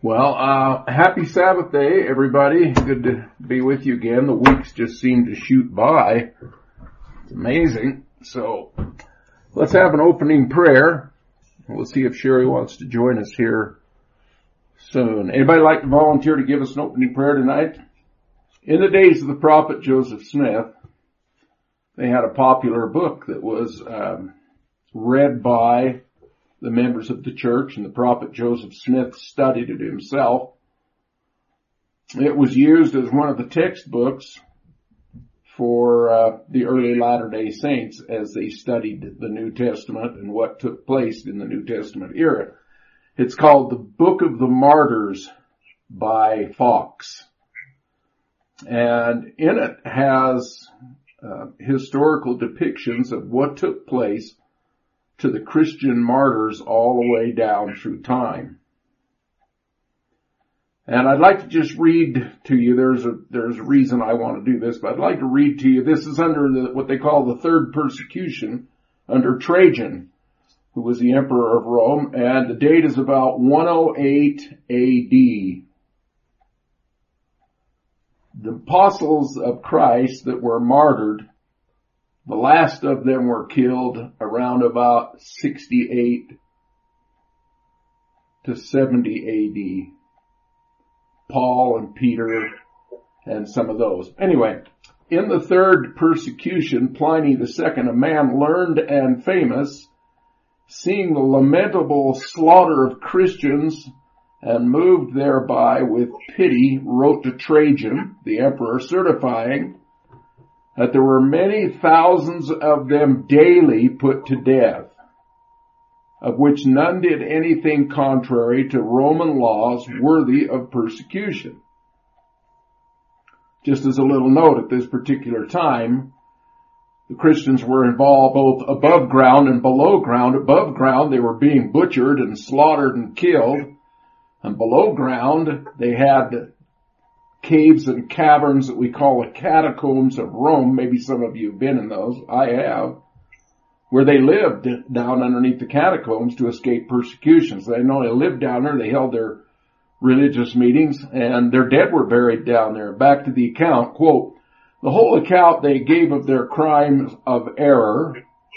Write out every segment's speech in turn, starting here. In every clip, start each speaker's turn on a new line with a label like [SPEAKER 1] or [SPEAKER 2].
[SPEAKER 1] Happy Sabbath day, everybody. Good to be with you again. The weeks just seem to shoot by. It's amazing. So, let's have an opening prayer. We'll see if Sherry wants to join us here soon. Anybody like to volunteer to give us an opening prayer tonight? In the days of the prophet Joseph Smith, they had a popular book that was read by the members of the church, and the prophet Joseph Smith studied it himself. It was used as one of the textbooks for the early Latter-day Saints as they studied the New Testament and what took place in the New Testament era. It's called The Book of the Martyrs by Fox. And in it has historical depictions of what took place to the Christian martyrs all the way down through time. And I'd like to just read to you, there's a reason I want to do this, but I'd like to read to you, this is under what they call the third persecution under Trajan, who was the emperor of Rome, and the date is about 108 AD. The apostles of Christ that were martyred, the last of them were killed around about 68 to 70 AD. Paul and Peter and some of those. Anyway, in the third persecution, Pliny II, a man learned and famous, seeing the lamentable slaughter of Christians and moved thereby with pity, wrote to Trajan, the emperor, certifying that there were many thousands of them daily put to death, of which none did anything contrary to Roman laws worthy of persecution. Just as a little note, at this particular time, the Christians were involved both above ground and below ground. Above ground, they were being butchered and slaughtered and killed. And below ground, they had caves and caverns that we call the catacombs of Rome. Maybe some of you have been in those. I have. Where they lived down underneath the catacombs to escape persecutions. They not only lived down there, they held their religious meetings, and their dead were buried down there. Back to the account, quote, the whole account they gave of their crimes of error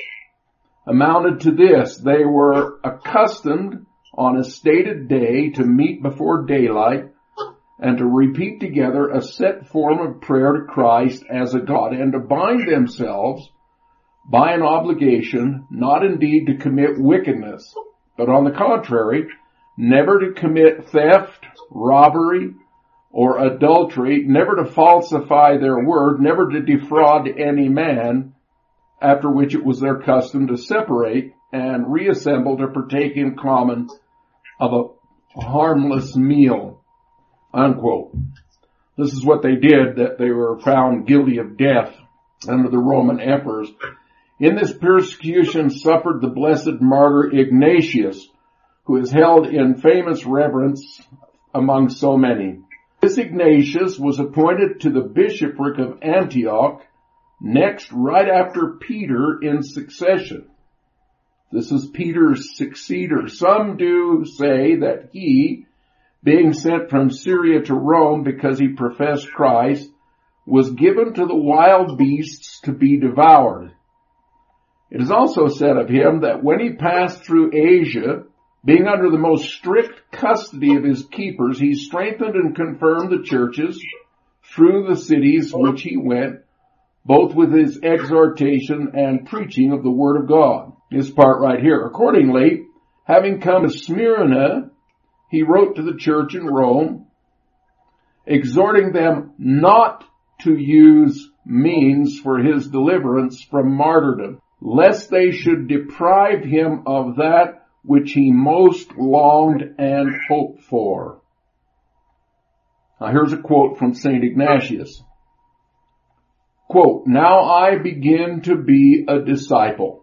[SPEAKER 1] amounted to this. They were accustomed on a stated day to meet before daylight and to repeat together a set form of prayer to Christ as a God, and to bind themselves by an obligation, not indeed to commit wickedness, but on the contrary, never to commit theft, robbery, or adultery, never to falsify their word, never to defraud any man, after which it was their custom to separate and reassemble to partake in common of a harmless meal, unquote. This is what they did, that they were found guilty of death under the Roman emperors. In this persecution suffered the blessed martyr Ignatius, who is held in famous reverence among so many. This Ignatius was appointed to the bishopric of Antioch, next right after Peter in succession. This is Peter's successor. Some do say that he, being sent from Syria to Rome because he professed Christ, was given to the wild beasts to be devoured. It is also said of him that when he passed through Asia, being under the most strict custody of his keepers, he strengthened and confirmed the churches through the cities which he went, both with his exhortation and preaching of the word of God. This part right here. Accordingly, having come to Smyrna, he wrote to the church in Rome, exhorting them not to use means for his deliverance from martyrdom, lest they should deprive him of that which he most longed and hoped for. Now here's a quote from St. Ignatius. Quote, now I begin to be a disciple.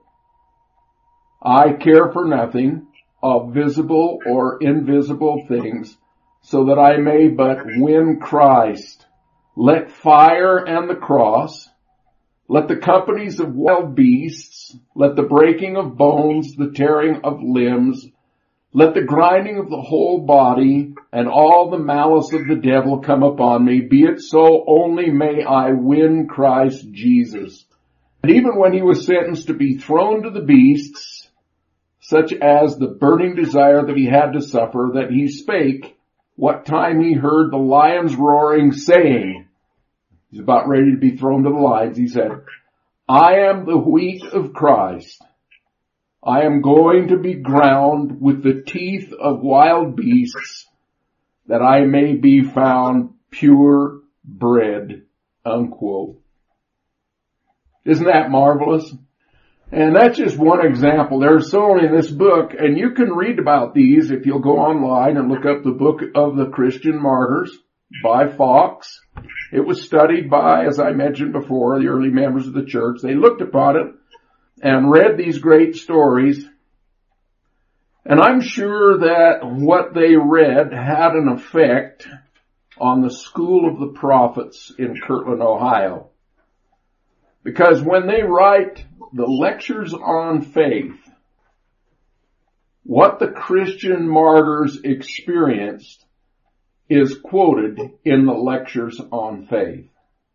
[SPEAKER 1] I care for nothing of visible or invisible things, so that I may but win Christ. Let fire and the cross, let the companies of wild beasts, let the breaking of bones, the tearing of limbs, Let the grinding of the whole body and all the malice of the devil come upon me. Be it so, only may I win Christ Jesus. And even when he was sentenced to be thrown to the beasts, such as the burning desire that he had to suffer, that he spake, what time he heard the lions roaring, saying," he's about ready to be thrown to the lions, he said, "I am the wheat of Christ. I am going to be ground with the teeth of wild beasts, that I may be found pure bread," unquote. Isn't that marvelous? And that's just one example. There's so many in this book, and you can read about these if you'll go online and look up the Book of the Christian Martyrs by Fox. It was studied by, as I mentioned before, the early members of the church. They looked upon it and read these great stories. And I'm sure that what they read had an effect on the School of the Prophets in Kirtland, Ohio. Because when they write the lectures on faith, what the Christian martyrs experienced is quoted in the lectures on faith.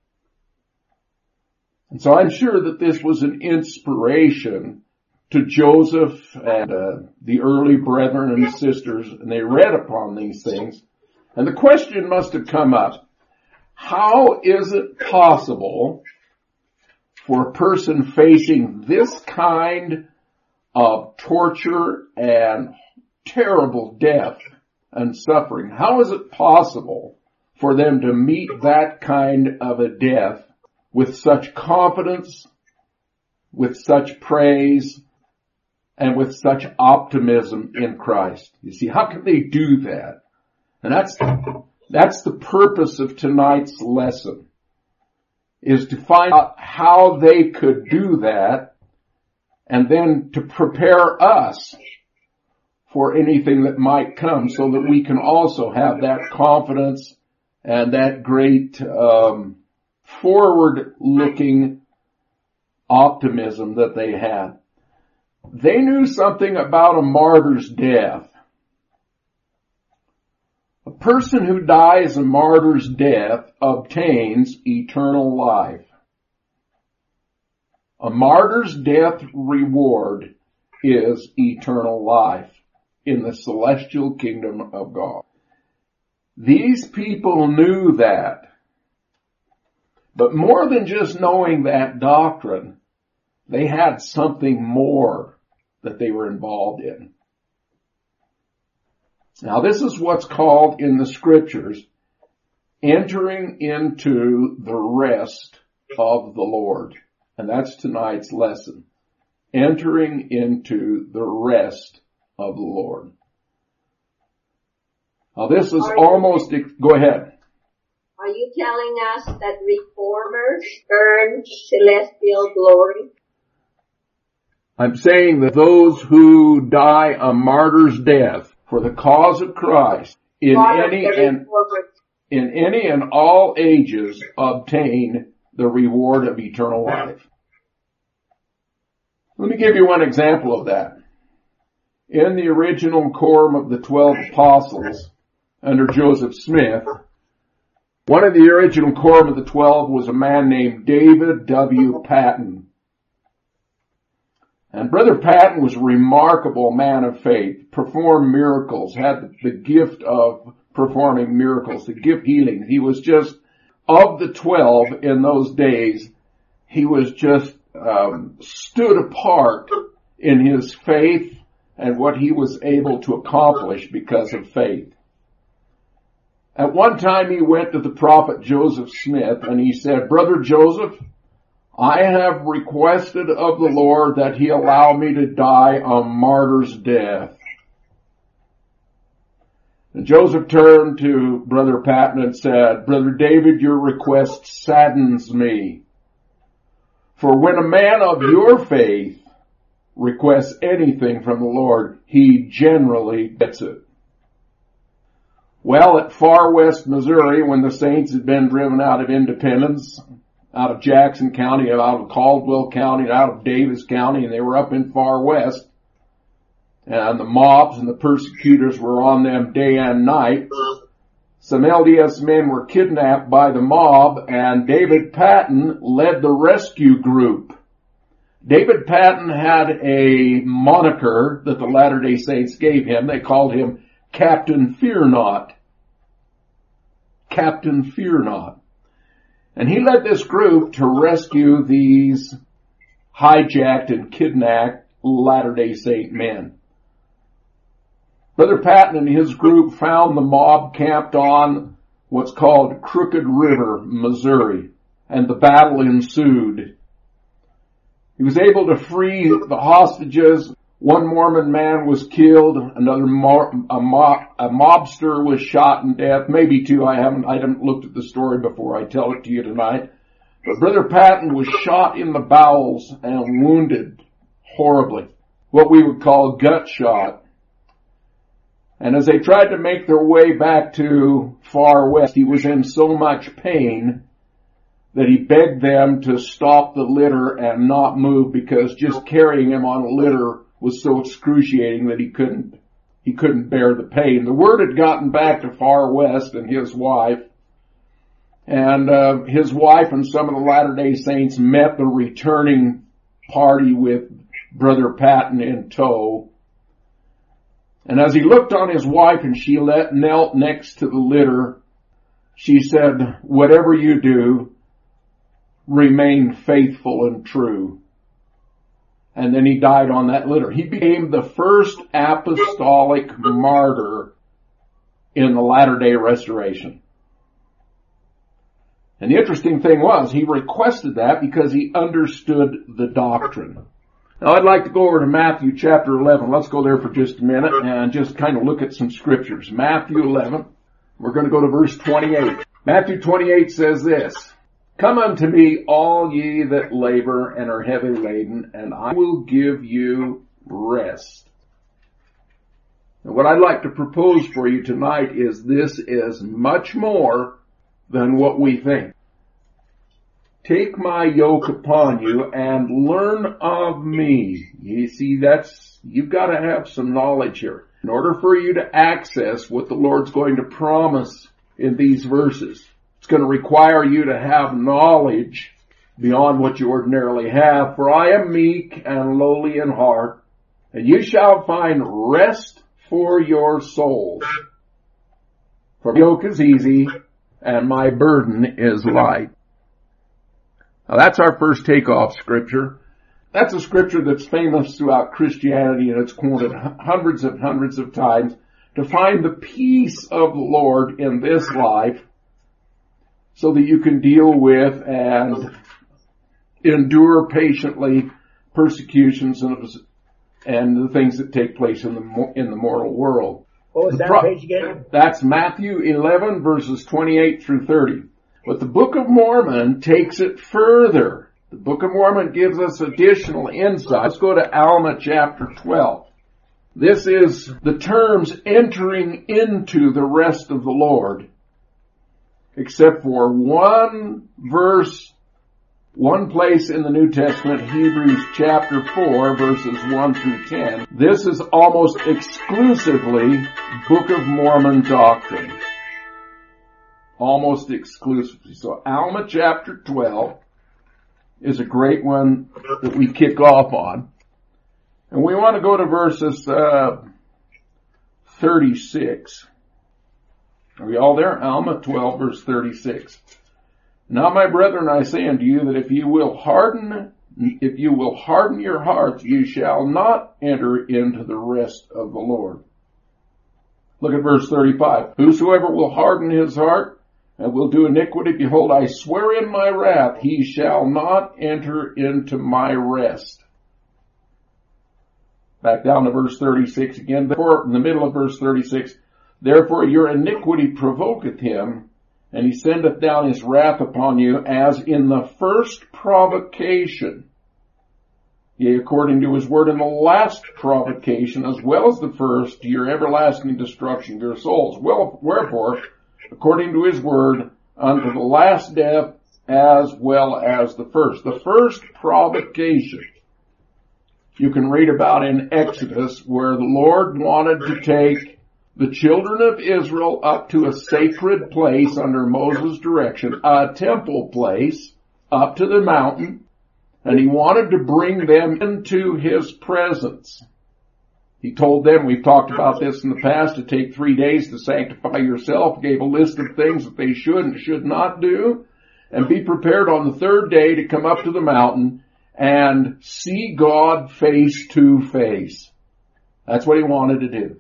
[SPEAKER 1] And so I'm sure that this was an inspiration to Joseph and the early brethren and sisters, and they read upon these things. And the question must have come up, how is it possible for a person facing this kind of torture and terrible death and suffering, how is it possible for them to meet that kind of a death with such confidence, with such praise, and with such optimism in Christ? You see, how can they do that? And that's the purpose of tonight's lesson, is to find out how they could do that, and then to prepare us for anything that might come, so that we can also have that confidence and that great forward-looking optimism that they had. They knew something about a martyr's death. A person who dies a martyr's death obtains eternal life. A martyr's death reward is eternal life in the celestial kingdom of God. These people knew that. But more than just knowing that doctrine, they had something more that they were involved in. Now, this is what's called in the scriptures entering into the rest of the Lord. And that's tonight's lesson. Entering into the rest of the Lord. Now, this is almost, go ahead.
[SPEAKER 2] Are you telling us that reformers earn celestial glory?
[SPEAKER 1] I'm saying that those who die a martyr's death for the cause of Christ in any and all ages obtain the reward of eternal life. Let me give you one example of that. In the original quorum of the 12 apostles under Joseph Smith, one of the original quorum of the 12 was a man named David W. Patton. And Brother Patton was a remarkable man of faith, performed miracles, had the gift of performing miracles, the gift of healing. He was just, of the 12 in those days, he was just stood apart in his faith and what he was able to accomplish because of faith. At one time he went to the prophet Joseph Smith and he said, "Brother Joseph, I have requested of the Lord that he allow me to die a martyr's death." And Joseph turned to Brother Patton and said, "Brother David, your request saddens me. For when a man of your faith requests anything from the Lord, he generally gets it." Well, at Far West, Missouri, when the saints had been driven out of Independence, out of Jackson County, out of Caldwell County, out of Davis County, and they were up in Far West, and the mobs and the persecutors were on them day and night. Some LDS men were kidnapped by the mob, and David Patton led the rescue group. David Patton had a moniker that the Latter-day Saints gave him. They called him Captain Fear Not. Captain Fear Not. And he led this group to rescue these hijacked and kidnapped Latter-day Saint men. Brother Patton and his group found the mob camped on what's called Crooked River, Missouri, and the battle ensued. He was able to free the hostages. One Mormon man was killed. Another a mobster was shot and dead. Maybe two. I haven't looked at the story before I tell it to you tonight. But Brother Patton was shot in the bowels and wounded horribly. What we would call gut shot. And as they tried to make their way back to Far West, he was in so much pain that he begged them to stop the litter and not move, because just carrying him on a litter was so excruciating that he couldn't bear the pain. The word had gotten back to Far West and his wife, and his wife and some of the Latter-day Saints met the returning party with Brother Patton in tow. And as he looked on his wife and she knelt next to the litter, she said, "Whatever you do, remain faithful and true." And then he died on that litter. He became the first apostolic martyr in the Latter-day Restoration. And the interesting thing was, he requested that because he understood the doctrine. Now I'd like to go over to Matthew chapter 11. Let's go there for just a minute and just kind of look at some scriptures. Matthew 11. We're going to go to verse 28. Matthew 28 says this: "Come unto me, all ye that labor and are heavy laden, and I will give you rest." And what I'd like to propose for you tonight is this is much more than what we think. "Take my yoke upon you and learn of me." You see, you've got to have some knowledge here in order for you to access what the Lord's going to promise in these verses. It's going to require you to have knowledge beyond what you ordinarily have. "For I am meek and lowly in heart, and you shall find rest for your souls. For my yoke is easy and my burden is light." Now that's our first takeoff scripture. That's a scripture that's famous throughout Christianity, and it's quoted hundreds of times to find the peace of the Lord in this life so that you can deal with and endure patiently persecutions and the things that take place in the mortal world.
[SPEAKER 3] What was that page again?
[SPEAKER 1] That's Matthew 11 verses 28 through 30. But the Book of Mormon takes it further. The Book of Mormon gives us additional insight. Let's go to Alma chapter 12. This is the terms entering into the rest of the Lord, except for one verse, one place in the New Testament, Hebrews chapter 4 verses 1 through 10. This is almost exclusively Book of Mormon doctrine. Almost exclusively. So Alma chapter 12 is a great one that we kick off on. And we want to go to verses 36. Are we all there? Alma 12 verse 36. "Now my brethren, I say unto you that if you will harden your hearts, you shall not enter into the rest of the Lord." Look at verse 35. "Whosoever will harden his heart and will do iniquity, behold, I swear in my wrath, he shall not enter into my rest." Back down to verse 36 again. Therefore, in the middle of verse 36, "Therefore your iniquity provoketh him, and he sendeth down his wrath upon you, as in the first provocation. Yea, according to his word in the last provocation, as well as the first, to your everlasting destruction of your souls. Wherefore, according to his word, unto the last death as well as the first." The first provocation. you can read about in Exodus where the Lord wanted to take the children of Israel up to a sacred place under Moses' direction, a temple place, up to the mountain, and he wanted to bring them into his presence. He told them, we've talked about this in the past, to take 3 days to sanctify yourself, gave a list of things that they should and should not do, and be prepared on the 3rd day to come up to the mountain and see God face to face. That's what he wanted to do.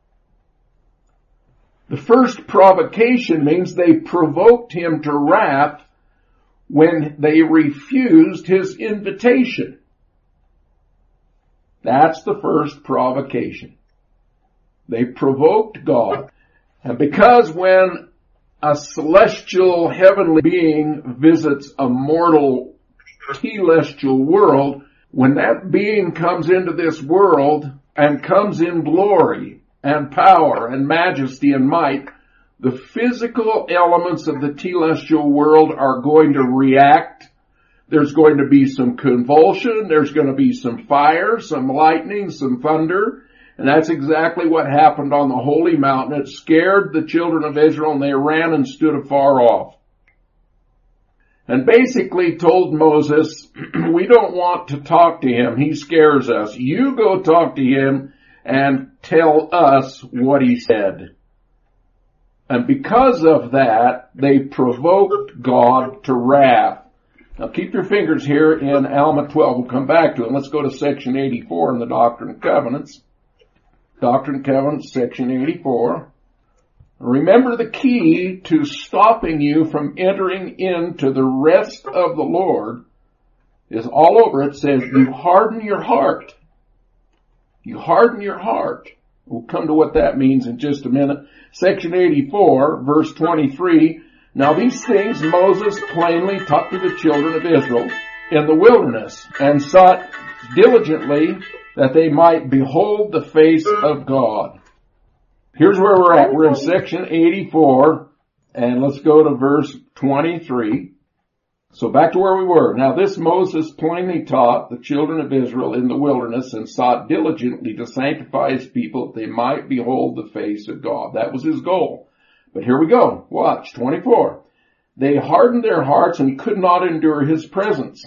[SPEAKER 1] The first provocation means they provoked him to wrath when they refused his invitation. That's the first provocation. They provoked God. And because when a celestial heavenly being visits a mortal telestial world, when that being comes into this world and comes in glory and power and majesty and might, the physical elements of the telestial world are going to react. There's going to be some convulsion, there's going to be some fire, some lightning, some thunder, and that's exactly what happened on the holy mountain. It scared the children of Israel and they ran and stood afar off. And basically told Moses, we don't want to talk to him. He scares us. You go talk to him and tell us what he said. And because of that, they provoked God to wrath. Now keep your fingers here in Alma 12. We'll come back to it. Let's go to section 84 in the Doctrine and Covenants. Doctrine and Covenants, section 84. Remember, the key to stopping you from entering into the rest of the Lord is all over. It says, you harden your heart. You harden your heart. We'll come to what that means in just a minute. Section 84, verse 23. Now these things Moses plainly taught to the children of Israel in the wilderness, and sought diligently that they might behold the face of God. Here's where we're at. We're in section 84, and let's go to verse 23. So back to where we were. Now this Moses plainly taught the children of Israel in the wilderness, and sought diligently to sanctify his people that they might behold the face of God. That was his goal. But here we go. Watch, 24. They hardened their hearts and could not endure his presence.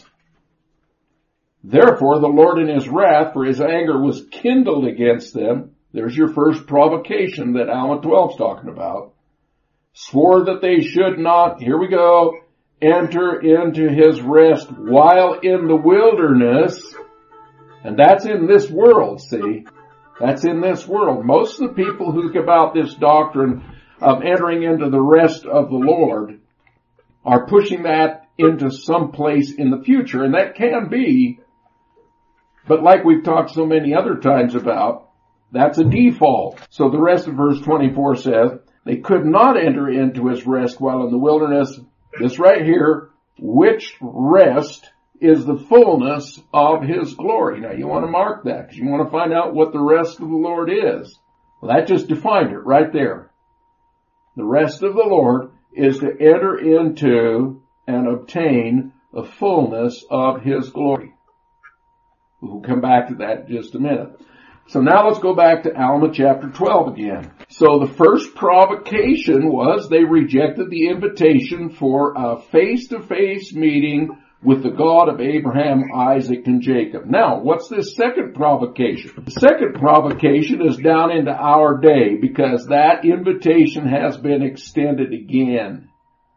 [SPEAKER 1] Therefore the Lord in his wrath, for his anger was kindled against them. There's your first provocation that Alma 12's talking about. Swore that they should not, here we go, enter into his rest while in the wilderness. And that's in this world, see? That's in this world. Most of the people who think about this doctrine of entering into the rest of the Lord are pushing that into some place in the future, and that can be, but like we've talked so many other times about, that's a default. So the rest of verse 24 says, they could not enter into his rest while in the wilderness. This right here, which rest is the fullness of his glory. Now you want to mark that because you want to find out what the rest of the Lord is. Well, that just defined it right there. The rest of the Lord is to enter into and obtain the fullness of his glory. We'll come back to that in just a minute. So now let's go back to Alma chapter 12 again. So the first provocation was they rejected the invitation for a face-to-face meeting with the God of Abraham, Isaac, and Jacob. Now, what's this second provocation? The second provocation is down into our day because that invitation has been extended again.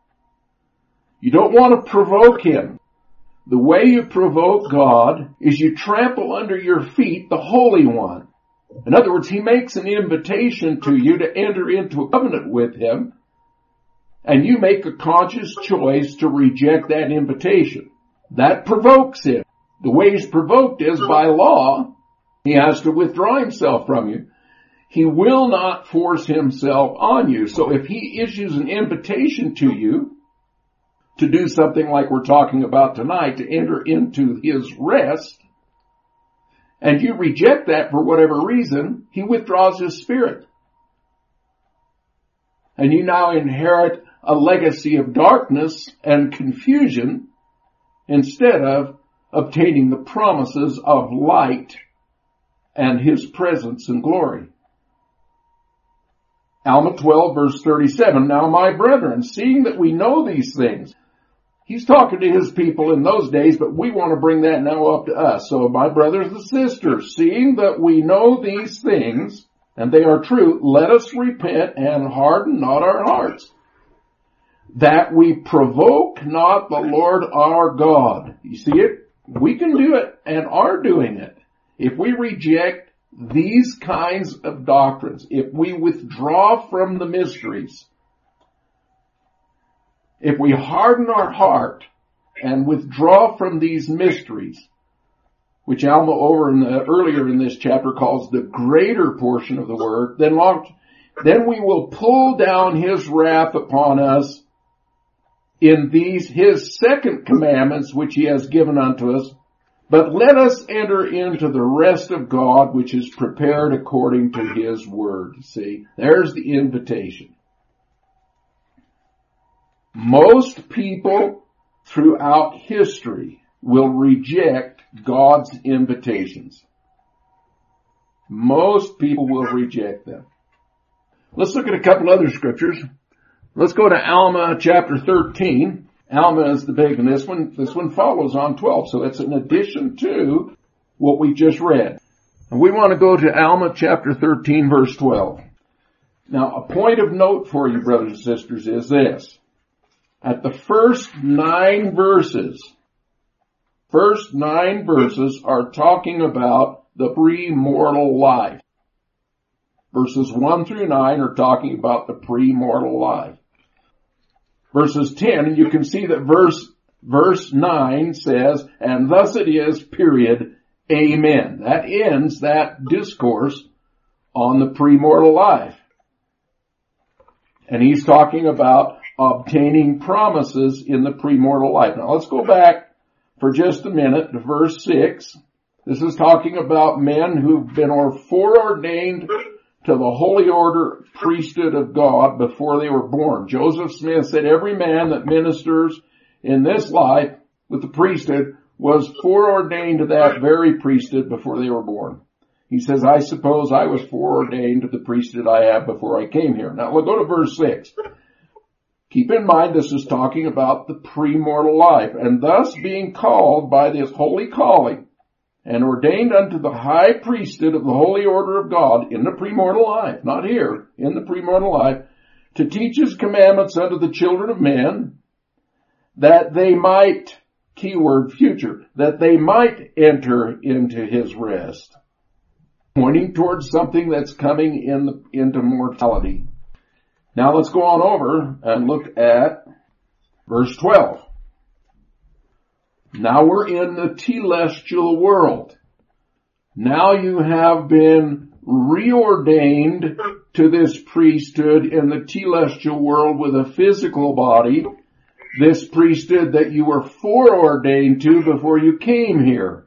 [SPEAKER 1] You don't want to provoke him. The way you provoke God is you trample under your feet the Holy One. In other words, he makes an invitation to you to enter into a covenant with him, and you make a conscious choice to reject that invitation. That provokes him. The way he's provoked is by law. He has to withdraw himself from you. He will not force himself on you. So if he issues an invitation to you to do something like we're talking about tonight, to enter into his rest, and you reject that for whatever reason, he withdraws his spirit. And you now inherit a legacy of darkness and confusion instead of obtaining the promises of light and his presence and glory. Alma 12 verse 37, now my brethren, seeing that we know these things. He's talking to his people in those days, but we want to bring that now up to us. So my brothers and sisters, seeing that we know these things, and they are true, let us repent and harden not our hearts, that we provoke not the Lord our God. You see it? We can do it and are doing it. If we reject these kinds of doctrines, if we withdraw from the mysteries, if we harden our heart and withdraw from these mysteries, which Alma earlier in this chapter calls the greater portion of the word, then we will pull down his wrath upon us in these his second commandments which he has given unto us. But let us enter into the rest of God, which is prepared according to his word. See, there's the invitation. Most people throughout history will reject God's invitations. Most people will reject them. Let's look at a couple other scriptures. Let's go to Alma chapter 13. Alma is the big one. This one follows on 12. So it's an addition to what we just read. And we want to go to Alma chapter 13 verse 12. Now a point of note for you, brothers and sisters, is this. At the first 9 verses are talking about the pre-mortal life. Verses 1 through 9 are talking about the pre-mortal life. Verses 10, you can see that verse 9 says, and thus it is, period, amen. That ends that discourse on the pre-mortal life. And he's talking about obtaining promises in the pre-mortal life. Now let's go back for just a minute to verse 6. This is talking about men who've been foreordained to the holy order priesthood of God before they were born. Joseph Smith said every man that ministers in this life with the priesthood was foreordained to that very priesthood before they were born. He says, I suppose I was foreordained to the priesthood I have before I came here. Now we'll go to verse 6. Keep in mind this is talking about the pre-mortal life, and thus being called by this holy calling and ordained unto the high priesthood of the holy order of God in the premortal life, not here, in the premortal life, to teach his commandments unto the children of men, that they might, keyword future, that they might enter into his rest. Pointing towards something that's coming into mortality. Now let's go on over and look at verse 12. Now we're in the telestial world. Now you have been reordained to this priesthood in the telestial world with a physical body, this priesthood that you were foreordained to before you came here.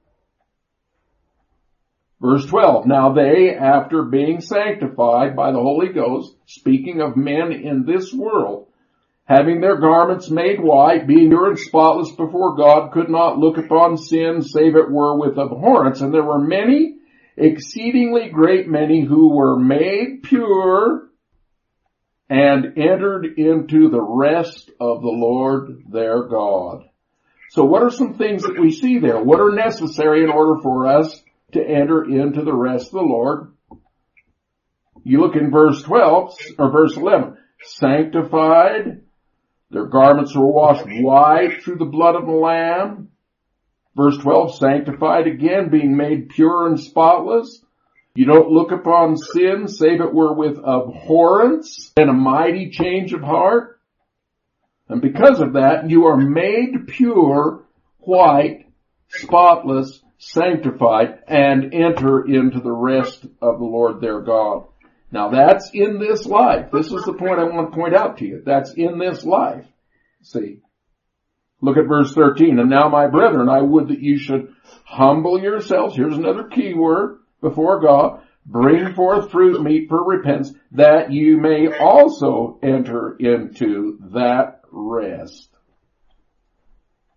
[SPEAKER 1] Verse 12, now they, after being sanctified by the Holy Ghost, speaking of men in this world, having their garments made white, being pure and spotless before God, could not look upon sin, save it were with abhorrence. And there were many, exceedingly great many, who were made pure and entered into the rest of the Lord their God. So what are some things that we see there? What are necessary in order for us to enter into the rest of the Lord? You look in verse 12, or verse 11. Sanctified. Their garments were washed white through the blood of the Lamb. Verse 12, sanctified again, being made pure and spotless. You don't look upon sin, save it were with abhorrence and a mighty change of heart. And because of that, you are made pure, white, spotless, sanctified, and enter into the rest of the Lord their God. Now that's in this life. This is the point I want to point out to you. That's in this life. See. Look at verse 13. And now my brethren, I would that you should humble yourselves. Here's another key word before God. Bring forth fruit meet for repentance, that you may also enter into that rest.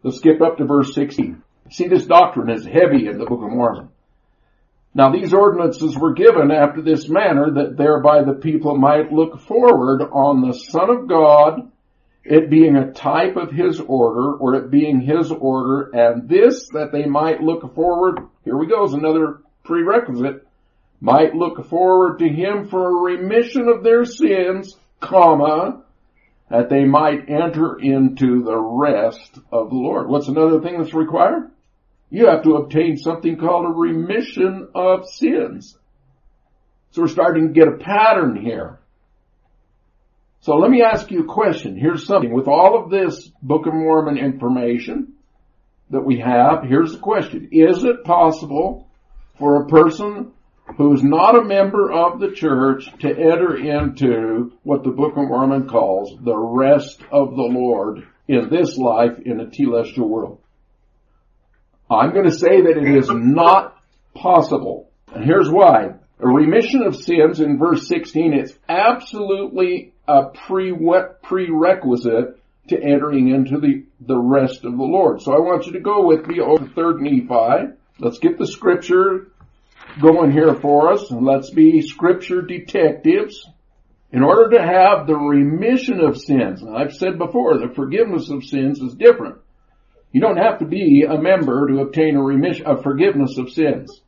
[SPEAKER 1] Let's skip up to verse 16. See, this doctrine is heavy in the Book of Mormon. Now these ordinances were given after this manner, that thereby the people might look forward on the Son of God, it being a type of his order, or it being his order, and this that they might look forward, here we go, is another prerequisite, might look forward to him for a remission of their sins, comma, that they might enter into the rest of the Lord. What's another thing that's required? You have to obtain something called a remission of sins. So we're starting to get a pattern here. So let me ask you a question. Here's something. With all of this Book of Mormon information that we have, here's the question. Is it possible for a person who's not a member of the church to enter into what the Book of Mormon calls the rest of the Lord in this life in a telestial world? I'm going to say that it is not possible. And here's why. A remission of sins in verse 16 is absolutely a prerequisite to entering into the rest of the Lord. So I want you to go with me over to 3rd Nephi. Let's get the scripture going here for us, and let's be scripture detectives. In order to have the remission of sins, and I've said before, the forgiveness of sins is different. You don't have to be a member to obtain a forgiveness of sins.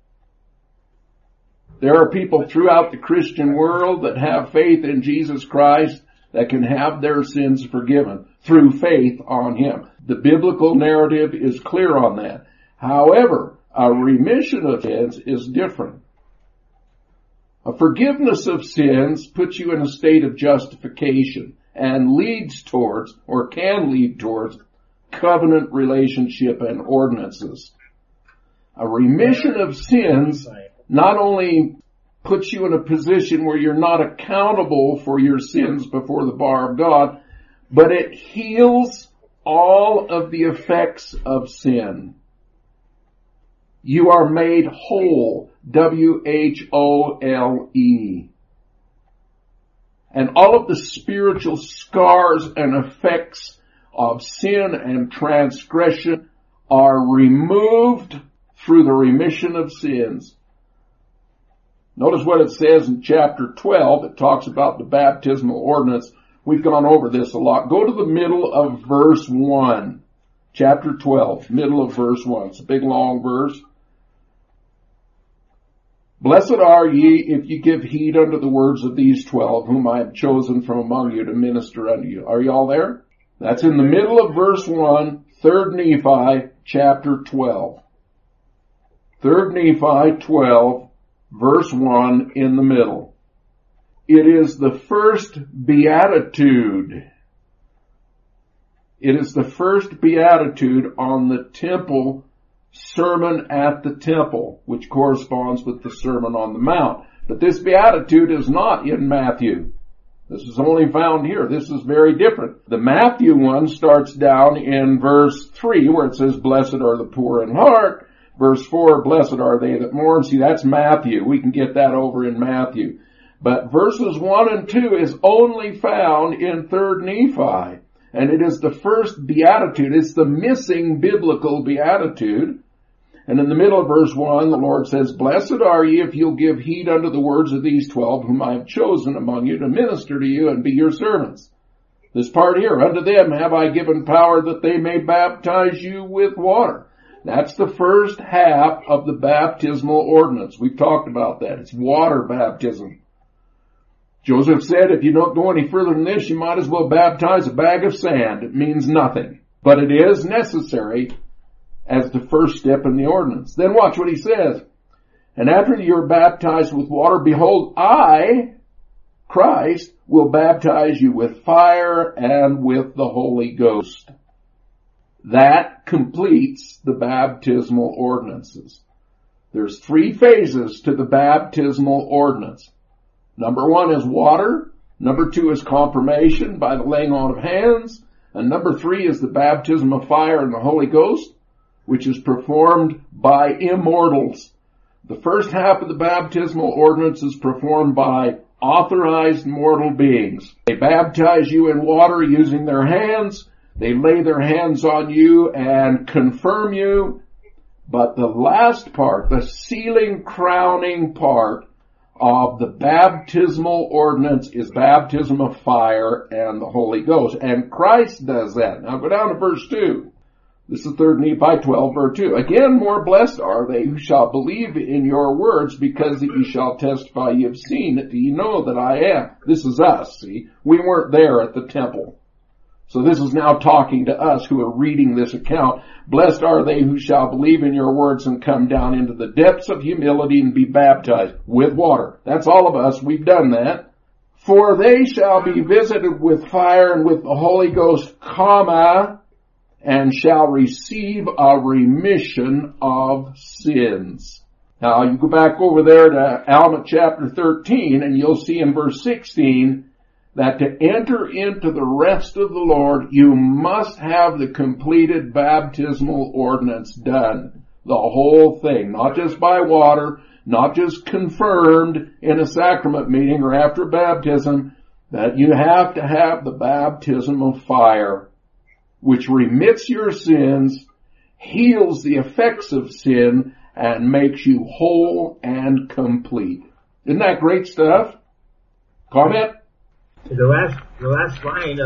[SPEAKER 1] There are people throughout the Christian world that have faith in Jesus Christ that can have their sins forgiven through faith on him. The biblical narrative is clear on that. However, a remission of sins is different. A forgiveness of sins puts you in a state of justification and leads towards, or can lead towards, covenant relationship and ordinances. A remission of sins not only puts you in a position where you're not accountable for your sins before the bar of God, but it heals all of the effects of sin. You are made whole, W-H-O-L-E. And all of the spiritual scars and effects of sin and transgression are removed through the remission of sins. Notice what it says in chapter 12. It talks about the baptismal ordinance. We've gone over this a lot. Go to the middle of verse 1. Chapter 12, middle of verse 1. It's a big long verse. Blessed are ye if ye give heed unto the words of these 12, whom I have chosen from among you to minister unto you. Are you all there? That's in the middle of verse 1, 3rd Nephi, chapter 12. 3rd Nephi 12, verse 1 in the middle. It is the first beatitude. It is the first beatitude on the temple sermon at the temple, which corresponds with the Sermon on the Mount. But this beatitude is not in Matthew. This is only found here. This is very different. The Matthew one starts down in verse 3 where it says, blessed are the poor in heart. Verse 4, blessed are they that mourn. See, that's Matthew. We can get that over in Matthew. But verses 1 and 2 is only found in 3rd Nephi. And it is the first beatitude. It's the missing biblical beatitude. And in the middle of verse 1, the Lord says, blessed are ye if you'll give heed unto the words of these 12, whom I have chosen among you to minister to you and be your servants. This part here, unto them have I given power that they may baptize you with water. That's the first half of the baptismal ordinance. We've talked about that. It's water baptism. Joseph said, if you don't go any further than this, you might as well baptize a bag of sand. It means nothing. But it is necessary as the first step in the ordinance. Then watch what he says. And after you're baptized with water, behold, I, Christ, will baptize you with fire and with the Holy Ghost. That completes the baptismal ordinances. There's 3 phases to the baptismal ordinance. Number 1 is water. Number 2 is confirmation by the laying on of hands. And number 3 is the baptism of fire and the Holy Ghost, which is performed by immortals. The first half of the baptismal ordinance is performed by authorized mortal beings. They baptize you in water using their hands. They lay their hands on you and confirm you. But the last part, the sealing, crowning part of the baptismal ordinance is baptism of fire and the Holy Ghost. And Christ does that. Now go down to verse 2. This is 3 Nephi 12, verse 2. Again, more blessed are they who shall believe in your words, because that ye shall testify ye have seen it, ye know that I am. This is us, see? We weren't there at the temple. So this is now talking to us who are reading this account. Blessed are they who shall believe in your words and come down into the depths of humility and be baptized with water. That's all of us. We've done that. For they shall be visited with fire and with the Holy Ghost, and shall receive a remission of sins. Now you go back over there to Alma chapter 13 and you'll see in verse 16 that to enter into the rest of the Lord, you must have the completed baptismal ordinance done. The whole thing, not just by water, not just confirmed in a sacrament meeting or after baptism, that you have to have the baptism of fire, which remits your sins, heals the effects of sin, and makes you whole and complete. Isn't that great stuff? Comment?
[SPEAKER 3] The last line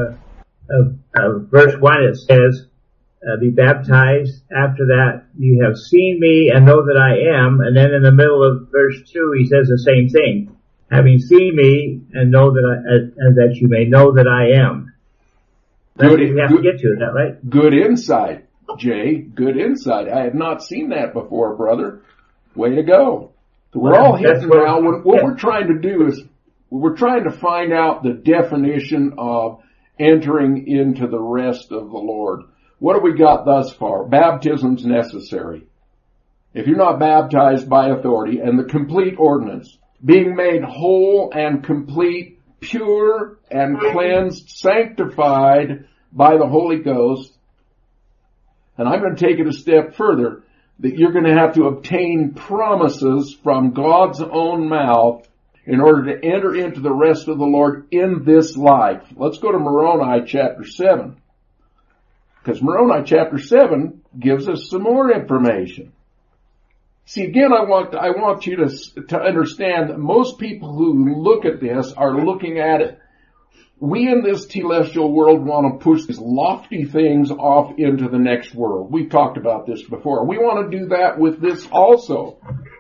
[SPEAKER 3] of verse 1, it says, be baptized. After that, you have seen me and know that I am. And then in the middle of verse 2, he says the same thing. Having seen me and know that you may know that I am. That's what we have to get to, is that right?
[SPEAKER 1] Good insight, Jay. Good insight. I have not seen that before, brother. Way to go. We're all hitting now. What we're trying to do is we're trying to find out the definition of entering into the rest of the Lord. What have we got thus far? Baptism's necessary. If you're not baptized by authority, and the complete ordinance, being made whole and complete, pure and cleansed, sanctified by the Holy Ghost. And I'm going to take it a step further, that you're going to have to obtain promises from God's own mouth in order to enter into the rest of the Lord in this life. Let's go to Moroni chapter 7. Because Moroni chapter 7 gives us some more information. See, again, I want you to understand that most people who look at this are looking at it. We in this telestial world want to push these lofty things off into the next world. We've talked about this before. We want to do that with this also.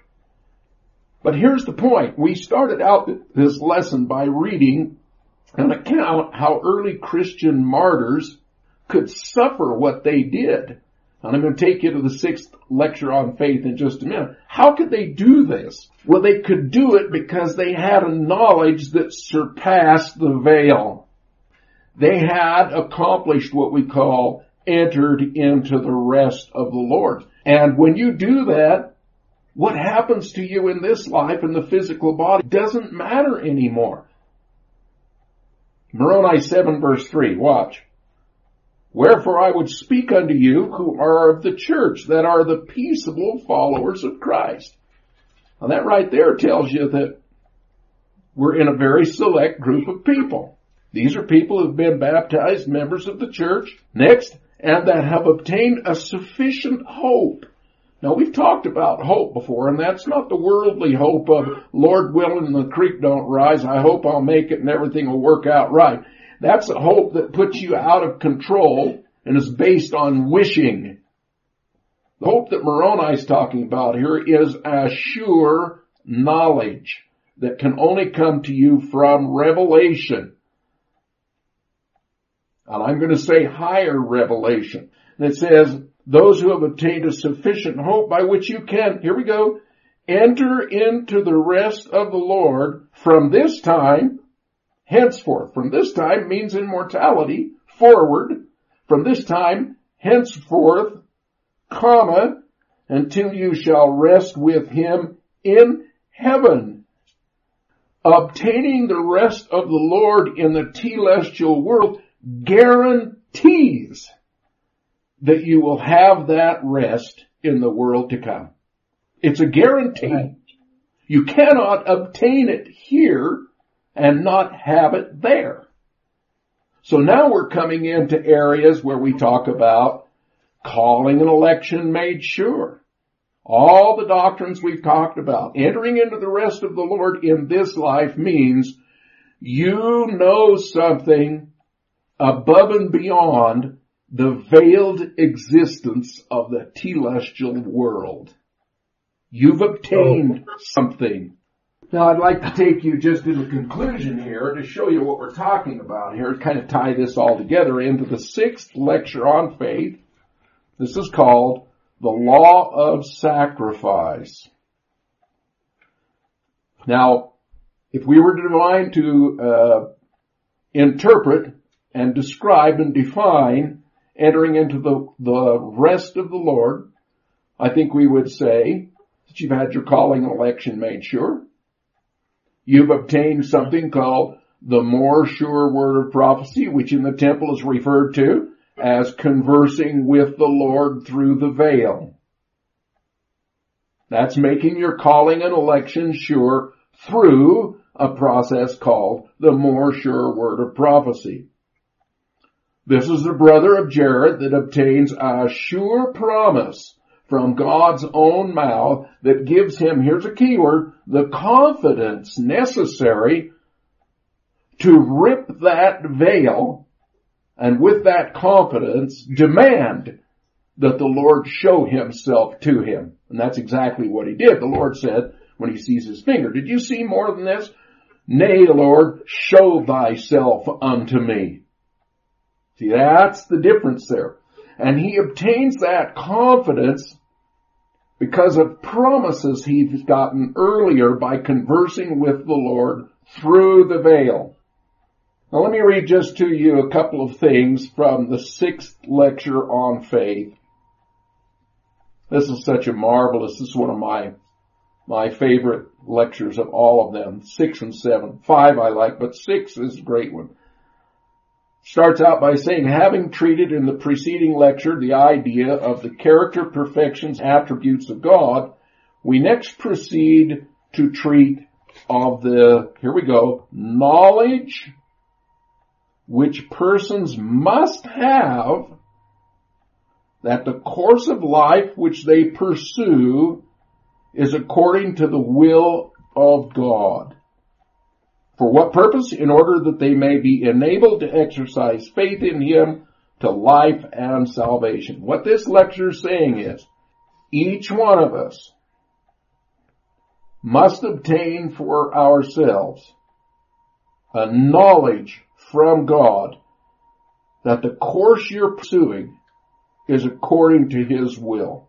[SPEAKER 1] But here's the point. We started out this lesson by reading an account how early Christian martyrs could suffer what they did. And I'm going to take you to the 6th lecture on faith in just a minute. How could they do this? Well, they could do it because they had a knowledge that surpassed the veil. They had accomplished what we call entered into the rest of the Lord. And when you do that, what happens to you in this life in the physical body doesn't matter anymore. Moroni 7 verse 3, watch. Wherefore I would speak unto you who are of the church, that are the peaceable followers of Christ. Now that right there tells you that we're in a very select group of people. These are people who've been baptized members of the church. Next, and that have obtained a sufficient hope. Now we've talked about hope before, and that's not the worldly hope of Lord willing the creek don't rise. I hope I'll make it and everything will work out right. That's a hope that puts you out of control and is based on wishing. The hope that Moroni is talking about here is a sure knowledge that can only come to you from revelation. And I'm going to say higher revelation. And it says, those who have obtained a sufficient hope by which you can, here we go, enter into the rest of the Lord from this time, henceforth. From this time means immortality, forward, from this time, henceforth, until you shall rest with him in heaven. Obtaining the rest of the Lord in the telestial world guarantees that you will have that rest in the world to come. It's a guarantee. You cannot obtain it here and not have it there. So now we're coming into areas where we talk about calling and election made sure. All the doctrines we've talked about. Entering into the rest of the Lord in this life means you know something above and beyond the veiled existence of the telestial world. You've obtained something. Now I'd like to take you just in the conclusion here to show you what we're talking about here, to kind of tie this all together into the 6th lecture on faith. This is called the Law of Sacrifice. Now, if we were to interpret and describe and define entering into the rest of the Lord, I think we would say that you've had your calling and election made sure. You've obtained something called the more sure word of prophecy, which in the temple is referred to as conversing with the Lord through the veil. That's making your calling and election sure through a process called the more sure word of prophecy. This is the brother of Jared that obtains a sure promise from God's own mouth that gives him, here's a key word, the confidence necessary to rip that veil, and with that confidence demand that the Lord show himself to him. And that's exactly what he did. The Lord said when he sees his finger, did you see more than this? Nay, Lord, show thyself unto me. See, that's the difference there. And he obtains that confidence because of promises he's gotten earlier by conversing with the Lord through the veil. Now let me read just to you a couple of things from the 6th lecture on faith. This is such a marvelous, this is one of my favorite lectures of all of them. 6 and 7. 5 I like, but 6 is a great one. Starts out by saying, having treated in the preceding lecture the idea of the character, perfections, attributes of God, we next proceed to treat of the, here we go, knowledge which persons must have that the course of life which they pursue is according to the will of God. For what purpose? In order that they may be enabled to exercise faith in Him to life and salvation. What this lecture is saying is, each one of us must obtain for ourselves a knowledge from God that the course you're pursuing is according to His will.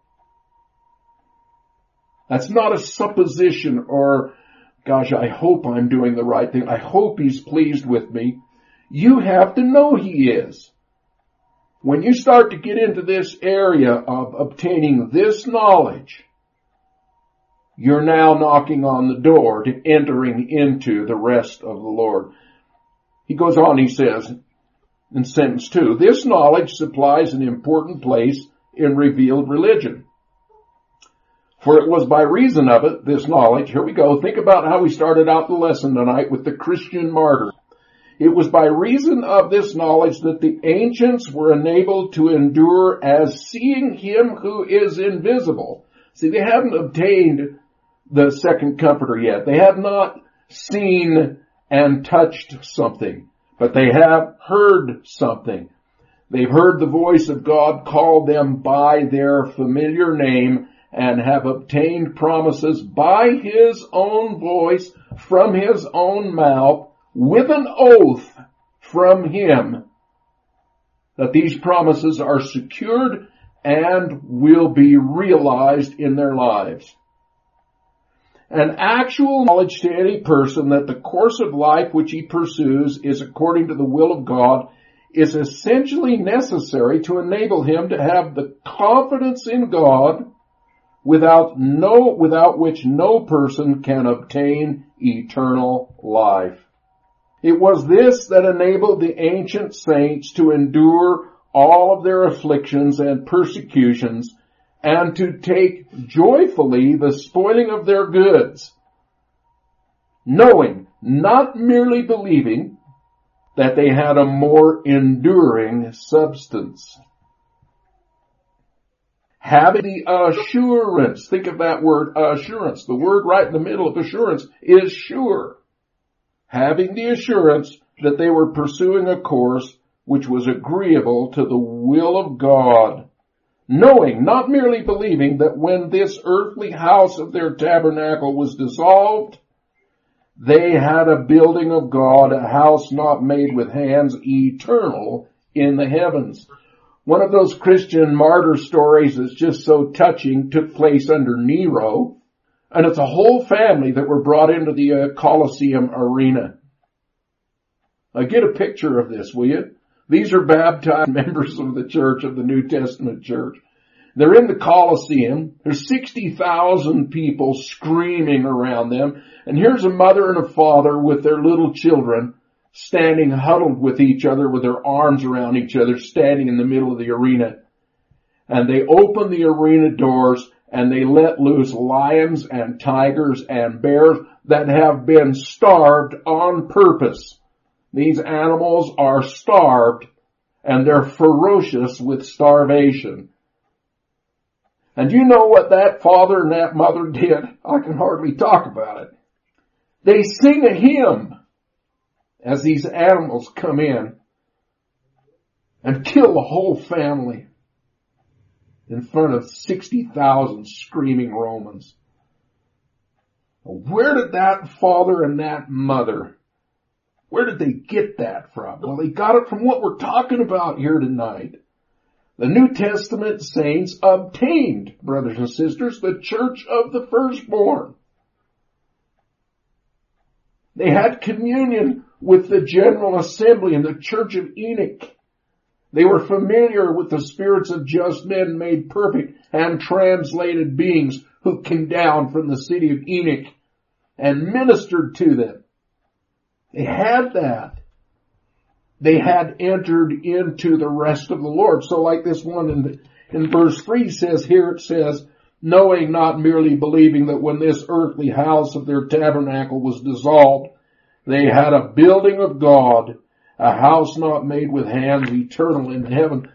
[SPEAKER 1] That's not a supposition or, gosh, I hope I'm doing the right thing. I hope He's pleased with me. You have to know He is. When you start to get into this area of obtaining this knowledge, you're now knocking on the door to entering into the rest of the Lord. He goes on, he says, in sentence 2, this knowledge supplies an important place in revealed religion. For it was by reason of it, this knowledge, here we go, think about how we started out the lesson tonight with the Christian martyr. It was by reason of this knowledge that the ancients were enabled to endure as seeing Him who is invisible. See, they hadn't obtained the second comforter yet. They have not seen and touched something, but they have heard something. They've heard the voice of God call them by their familiar name and have obtained promises by His own voice from His own mouth with an oath from Him that these promises are secured and will be realized in their lives. An actual knowledge to any person that the course of life which he pursues is according to the will of God is essentially necessary to enable him to have the confidence in God without which no person can obtain eternal life. It was this that enabled the ancient saints to endure all of their afflictions and persecutions and to take joyfully the spoiling of their goods, knowing, not merely believing, that they had a more enduring substance. Having the assurance, think of that word assurance. The word right in the middle of assurance is sure. Having the assurance that they were pursuing a course which was agreeable to the will of God. Knowing, not merely believing, that when this earthly house of their tabernacle was dissolved, they had a building of God, a house not made with hands, eternal in the heavens. One of those Christian martyr stories that's just so touching took place under Nero, and it's a whole family that were brought into the Colosseum arena. Now get a picture of this, will you? These are baptized members of the church, of the New Testament church. They're in the Colosseum. There's 60,000 people screaming around them. And here's a mother and a father with their little children standing huddled with each other with their arms around each other, standing in the middle of the arena. And they open the arena doors and they let loose lions and tigers and bears that have been starved on purpose. These animals are starved and they're ferocious with starvation. And you know what that father and that mother did? I can hardly talk about it. They sing a hymn as these animals come in and kill the whole family in front of 60,000 screaming Romans. Where did that father and that mother, where did they get that from? Well, they got it from what we're talking about here tonight. The New Testament saints obtained, brothers and sisters, the church of the firstborn. They had communion with the General Assembly in the Church of Enoch. They were familiar with the spirits of just men made perfect and translated beings who came down from the city of Enoch and ministered to them. They had that. They had entered into the rest of the Lord. So like this one in verse 3 says here, it says, knowing, not merely believing, that when this earthly house of their tabernacle was dissolved, they had a building of God, a house not made with hands, eternal in heaven.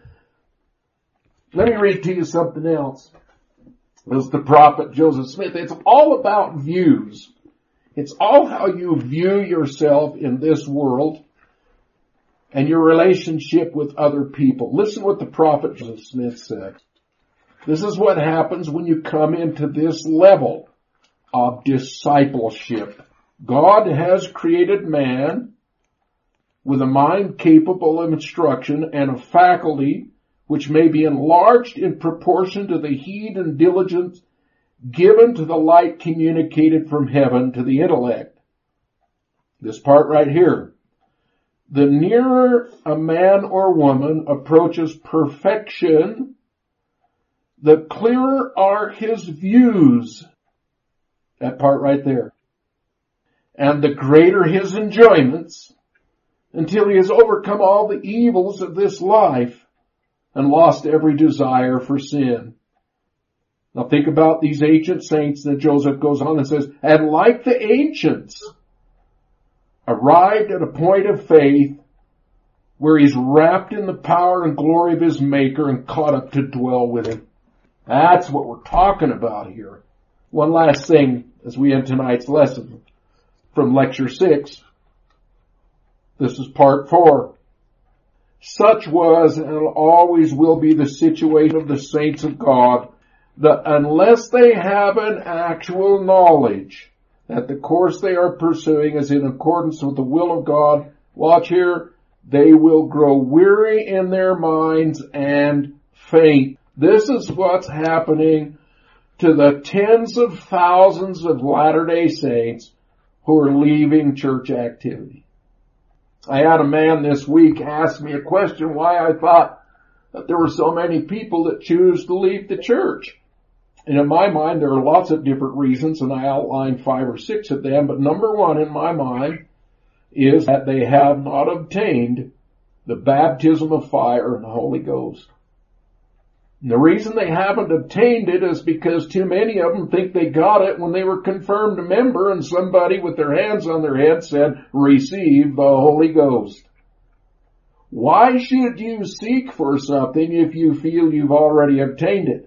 [SPEAKER 1] Let me read to you something else. This is the prophet Joseph Smith. It's all about views. It's all how you view yourself in this world and your relationship with other people. Listen what the prophet Joseph Smith said. This is what happens when you come into this level of discipleship. God has created man with a mind capable of instruction and a faculty which may be enlarged in proportion to the heed and diligence given to the light communicated from heaven to the intellect. This part right here. The nearer a man or woman approaches perfection, the clearer are his views. That part right there. And the greater his enjoyments, until he has overcome all the evils of this life and lost every desire for sin. Now think about these ancient saints that Joseph goes on and says, and like the ancients, arrived at a point of faith where he's wrapped in the power and glory of his Maker and caught up to dwell with him. That's what we're talking about here. One last thing as we end tonight's lesson from lecture 6. This is part 4. Such was and always will be the situation of the saints of God, that unless they have an actual knowledge that the course they are pursuing is in accordance with the will of God, watch here, they will grow weary in their minds and faint. This is what's happening to the tens of thousands of Latter-day Saints who are leaving church activity. I had a man this week ask me a question why I thought that there were so many people that choose to leave the church. And in my mind, there are lots of different reasons, and I outlined 5 or 6 of them, but number 1 in my mind is that they have not obtained the baptism of fire and the Holy Ghost. And the reason they haven't obtained it is because too many of them think they got it when they were confirmed a member and somebody with their hands on their head said, receive the Holy Ghost. Why should you seek for something if you feel you've already obtained it?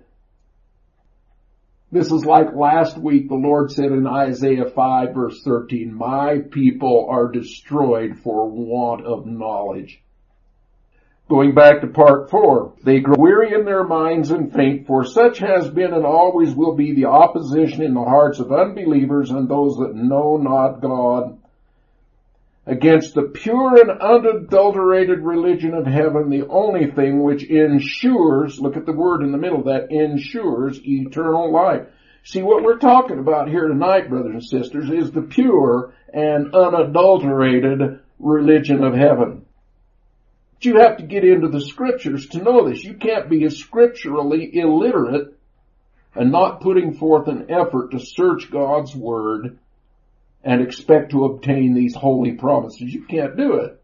[SPEAKER 1] This is like last week the Lord said in Isaiah 5 verse 13, my people are destroyed for want of knowledge. Going back to part 4, they grow weary in their minds and faint, for such has been and always will be the opposition in the hearts of unbelievers and those that know not God against the pure and unadulterated religion of heaven, the only thing which ensures, look at the word in the middle, that ensures eternal life. See, what we're talking about here tonight, brothers and sisters, is the pure and unadulterated religion of heaven. But you have to get into the scriptures to know this. You can't be scripturally illiterate and not putting forth an effort to search God's word and expect to obtain these holy promises. You can't do it.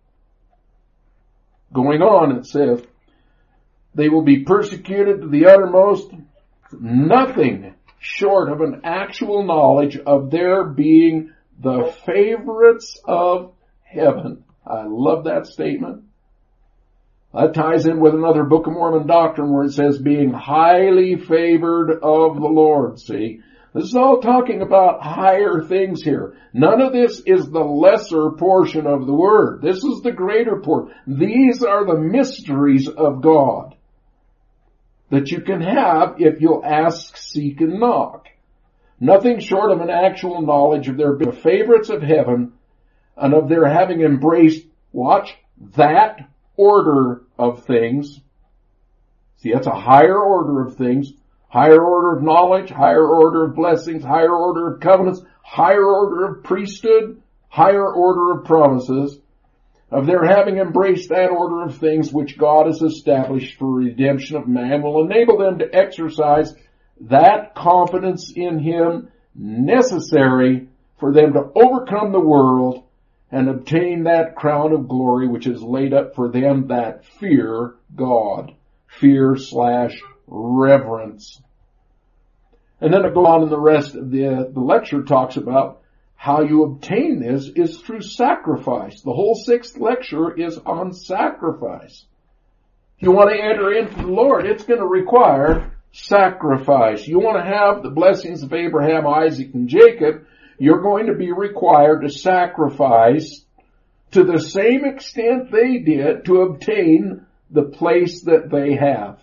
[SPEAKER 1] Going on, it says, they will be persecuted to the uttermost, nothing short of an actual knowledge of their being the favorites of heaven. I love that statement. That ties in with another Book of Mormon doctrine where it says being highly favored of the Lord. See, this is all talking about higher things here. None of this is the lesser portion of the word. This is the greater portion. These are the mysteries of God that you can have if you'll ask, seek, and knock. Nothing short of an actual knowledge of their being the favorites of heaven and of their having embraced, watch, that order of things. See, that's a higher order of things. Higher order of knowledge, higher order of blessings, higher order of covenants, higher order of priesthood, higher order of promises, of their having embraced that order of things which God has established for redemption of man, will enable them to exercise that confidence in Him necessary for them to overcome the world and obtain that crown of glory which is laid up for them that fear God. Fear/reverence. And then it goes on, and the rest of the lecture talks about how you obtain this is through sacrifice. The whole 6th lecture is on sacrifice. If you want to enter into the Lord, it's going to require sacrifice. You want to have the blessings of Abraham, Isaac, and Jacob, you're going to be required to sacrifice to the same extent they did to obtain the place that they have.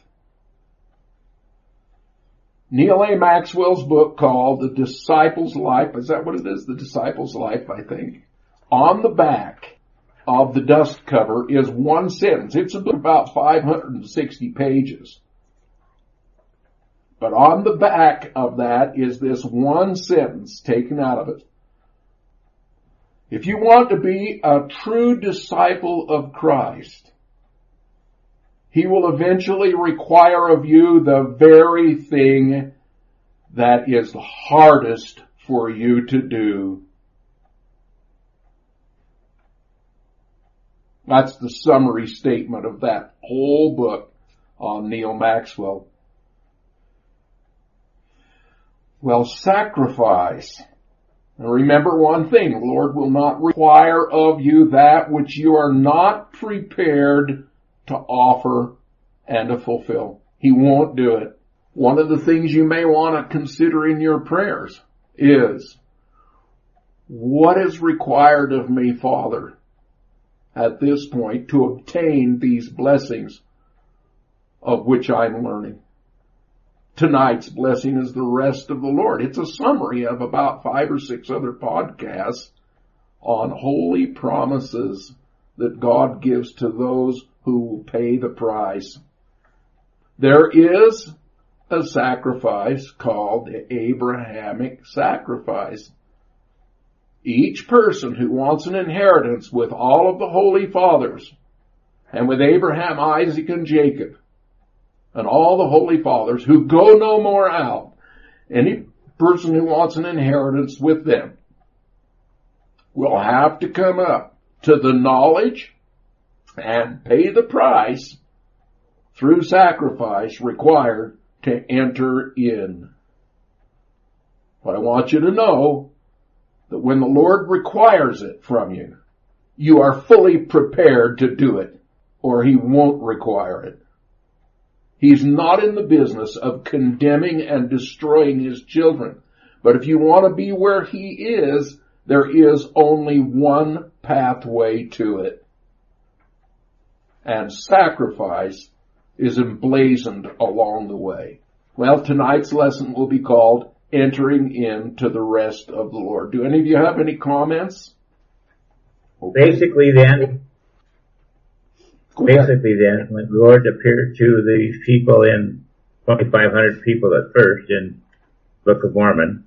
[SPEAKER 1] Neal A. Maxwell's book called The Disciple's Life, is that what it is? The Disciple's Life, I think. On the back of the dust cover is one sentence. It's about 560 pages. But on the back of that is this one sentence taken out of it. If you want to be a true disciple of Christ, He will eventually require of you the very thing that is the hardest for you to do. That's the summary statement of that whole book on Neal Maxwell. Well, sacrifice. And remember one thing, the Lord will not require of you that which you are not prepared to offer and to fulfill. He won't do it. One of the things you may want to consider in your prayers is, what is required of me, Father, at this point to obtain these blessings of which I'm learning? Tonight's blessing is the rest of the Lord. It's a summary of about 5 or 6 other podcasts on holy promises that God gives to those who will pay the price. There is a sacrifice called the Abrahamic sacrifice. Each person who wants an inheritance with all of the holy fathers, and with Abraham, Isaac, and Jacob, and all the holy fathers who go no more out, any person who wants an inheritance with them will have to come up to the knowledge and pay the price through sacrifice required to enter in. But I want you to know that when the Lord requires it from you, you are fully prepared to do it. or he won't require it. He's not in the business of condemning and destroying his children. But if you want to be where he is, there is only one pathway to it. And sacrifice is emblazoned along the way. Well, tonight's lesson will be called Entering into the Rest of the Lord. Do any of you have any comments?
[SPEAKER 3] Basically then, when the Lord appeared to these people 2,500 people at first in Book of Mormon,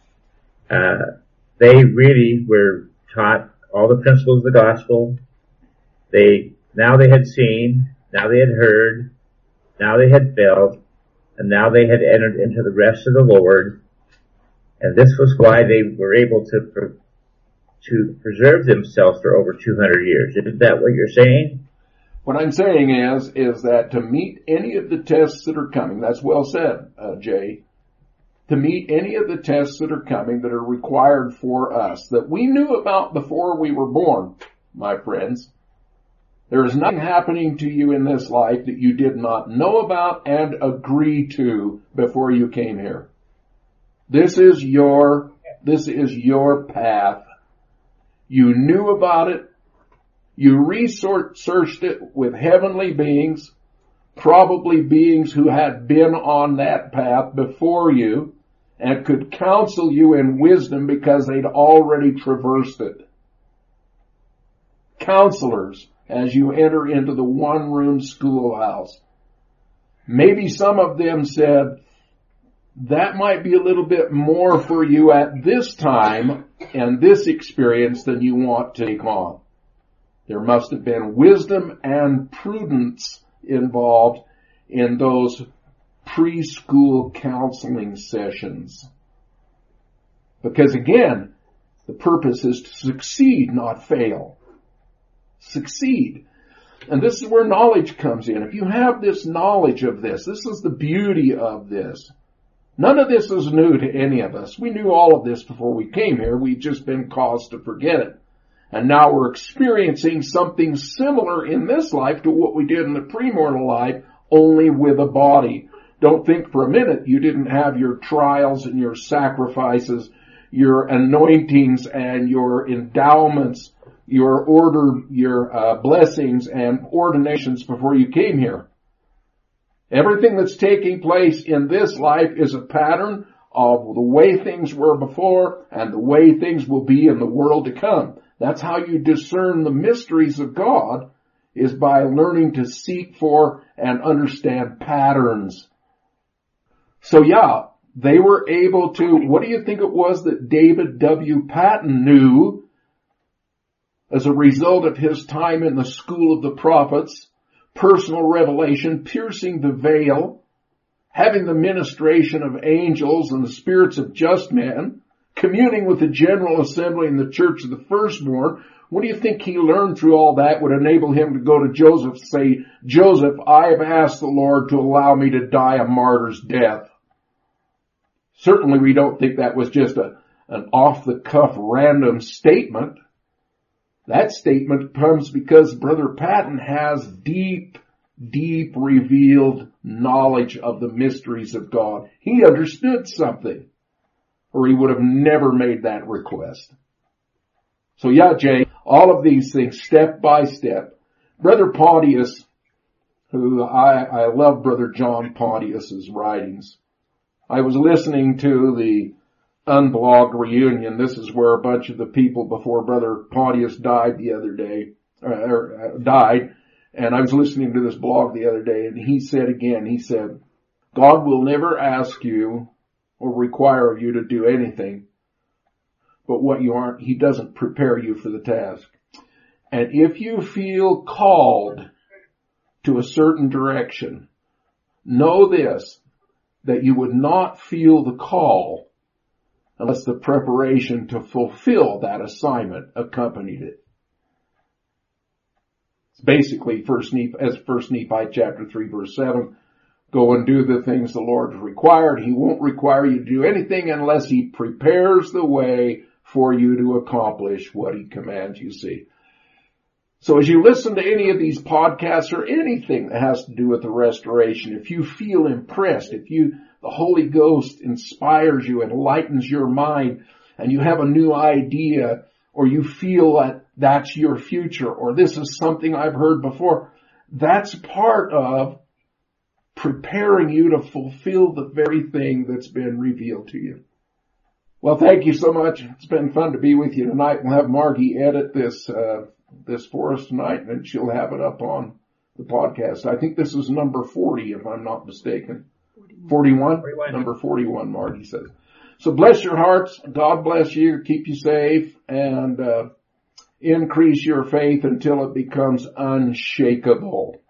[SPEAKER 3] they really were taught all the principles of the gospel. Now they had seen, now they had heard, now they had felt, and now they had entered into the rest of the Lord. And this was why they were able to preserve themselves for over 200 years. Isn't that what you're saying?
[SPEAKER 1] What I'm saying is that to meet any of the tests that are coming, that's well said, Jay, to meet any of the tests that are coming that are required for us, that we knew about before we were born, my friends. There is nothing happening to you in this life that you did not know about and agree to before you came here. This is your path. You knew about it. You researched it with heavenly beings, probably beings who had been on that path before you and could counsel you in wisdom because they'd already traversed it. Counselors, as you enter into the one-room schoolhouse. Maybe some of them said, that might be a little bit more for you at this time and this experience than you want to take on. There must have been wisdom and prudence involved in those preschool counseling sessions. Because again, the purpose is to succeed, not fail. Succeed. And this is where knowledge comes in. If you have this knowledge of this is the beauty of this. None of this is new to any of us. We knew all of this before we came here. We've just been caused to forget it. And now we're experiencing something similar in this life to what we did in the premortal life, only with a body. Don't think for a minute you didn't have your trials and your sacrifices, your anointings and your endowments, your order, your blessings and ordinations before you came here. Everything that's taking place in this life is a pattern of the way things were before and the way things will be in the world to come. That's how you discern the mysteries of God, is by learning to seek for and understand patterns. So yeah, they were able to, what do you think it was that David W. Patton knew as a result of his time in the school of the prophets? Personal revelation, piercing the veil, having the ministration of angels and the spirits of just men, communing with the General Assembly and the Church of the Firstborn. What do you think he learned through all that would enable him to go to Joseph and say, Joseph, I have asked the Lord to allow me to die a martyr's death? Certainly we don't think that was just an off-the-cuff random statement. That statement comes because Brother Patton has deep revealed knowledge of the mysteries of God. He understood something, or he would have never made that request. So yeah, Jay, all of these things, step by step. Brother Pontius, who I love Brother John Pontius's writings. I was listening to the Unblog reunion. This is where a bunch of the people before Brother Pontius died the other day, died, and I was listening to this blog the other day, and he said, God will never ask you or require of you to do anything but what you aren't. He doesn't prepare you for the task. And if you feel called to a certain direction, know this, that you would not feel the call unless the preparation to fulfill that assignment accompanied it. It's basically 1 Nephi chapter 3 verse 7. Go and do the things the Lord has required. He won't require you to do anything unless He prepares the way for you to accomplish what He commands you. See. So as you listen to any of these podcasts or anything that has to do with the restoration, if you feel impressed, the Holy Ghost inspires you, enlightens your mind, and you have a new idea, or you feel that that's your future, or this is something I've heard before, that's part of preparing you to fulfill the very thing that's been revealed to you. Well, thank you so much. It's been fun to be with you tonight. We'll have Margie edit this for us tonight, and she'll have it up on the podcast. I think this is number 40, if I'm not mistaken. 41? Number 41, Margie says. So bless your hearts. God bless you. Keep you safe, and increase your faith until it becomes unshakable.